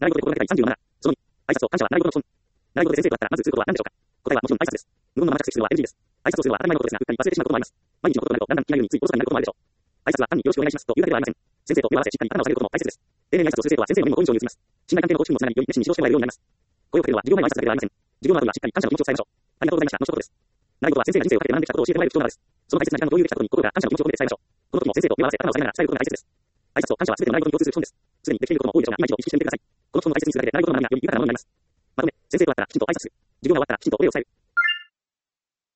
習い事で心がけたい37。その2、挨拶と感謝は習い事の基本。習い事で先生と会ったらまずすることは何でしょうか。答えはもちろん挨拶です。無言のまま着席するのは NG です。挨拶をするのは当たり前のことですが、うっかり忘れてしまうこともあります。毎日のこととなると、だんだん気が緩みついおろそかになることもあるでしょう。挨拶は単によろしくお願いしますというだけではありません。先生と手を合わせしっかり頭を下げることも大切です。丁寧に挨拶をする生徒は先生の目にも好印象に移ります。信頼関係の構築にもつながり、より熱心に指導してもらえるようになります。声をかけるのは授業前の挨拶だけではありません。授業の後にはしっかり感謝の気持ちを伝えましょう。ありがとうございましたの一言です。習い事は先生が人生をかけて学んできたことを教えてもらえる貴重な場です。その大切な時間を共有できたことに心から感謝の気持ちを込めて伝えましょう。この時も先生と手を合わせ頭を下げながら伝えることが大切です。挨拶と感謝は全ての習い事に共通する基本です。すでにできていることも多いでしょうが、今一度意識してみてください。この基本を大切にするだけで習い事の学びがより豊かなものになります。まとめ、先生と会ったらきちんと挨拶する。授業が終わったらきちんとお礼を伝える。